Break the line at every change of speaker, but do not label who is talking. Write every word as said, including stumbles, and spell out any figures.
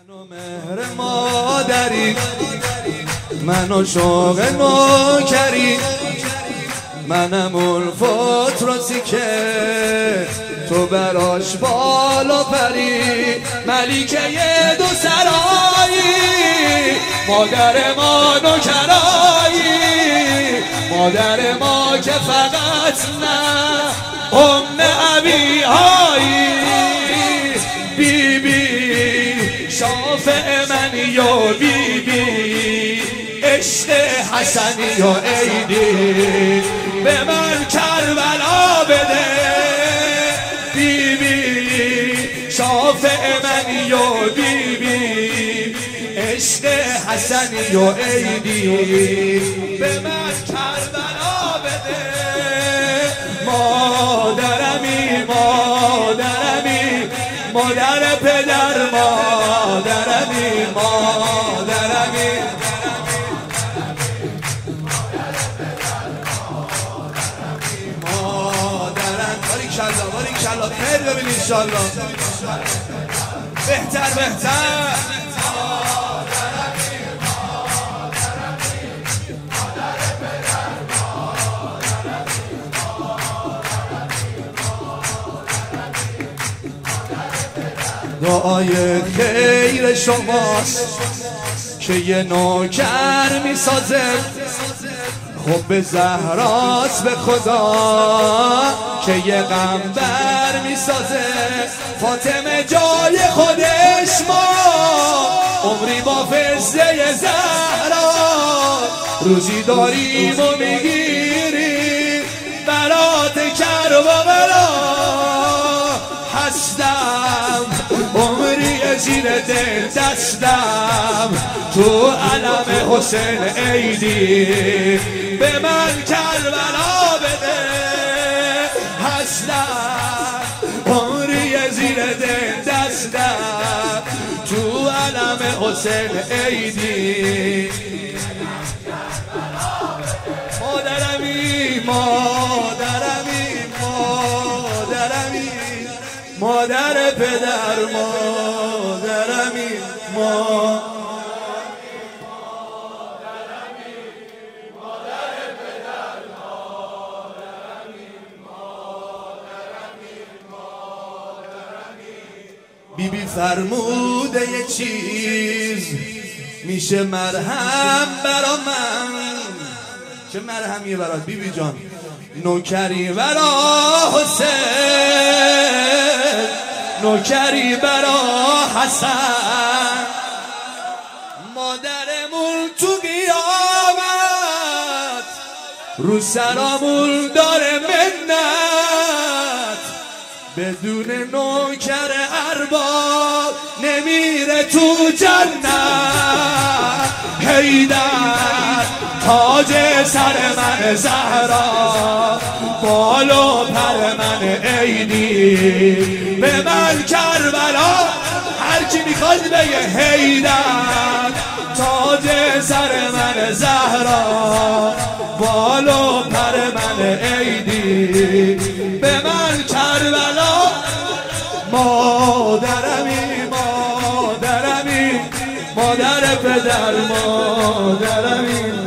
منو مهر مادری، منو شوق نوکری، منم الفت راسی که تو براش بالا پری. ملیکه دو سرایی، مادر ما نوکرایی، مادر ما که فقط نه ام عبی هایی. بی بی شافع منی و بی بی عشق حسنی و عیدی، به من کربلا بده. بی بی شافع منی و بی بی عشق حسنی و عیدی، به من کربلا بده. مادرمی مادرمی مادر پدر، مادرمی مادرمی مادرم. باریکالله باریکالله، خیر ببین انشالله، بهتر بهتر. دعای خیر شماست که یه نوکر میسازه، خب زهراست به خدا که یه غمبر میسازه. فاطمه جای خودش ما عمری با فزه زهرا، روزی داریم و میگیریم برات کربلا. هستم عمری زیر دل دستم تو علم حسین عیدی، به من کربلا بده. هستم عمری زیر دل دستم تو علم حسین عیدی. مادرمی مادرمی مادرمی مادر پدر، مادرمی ما بی بی فرموده یه چیز میشه مرهم برا من. چه مرهمیه برات بی بی جان؟ نوکری برا حسین، نوکری برا حسن، مادرمون تو قیامت رو سرامون داره منت. بدون نوکر ارباب نمیره تو جنت. حیدر تاج سر من زهرا، بال و پر من عیدی، به من کربلا. هر کی میخواد بگه حیدر تاج سر من زهرا، بال و پر من عیدی، به من کربلا. مادرمی مادرمی مادر پدر، مادرمی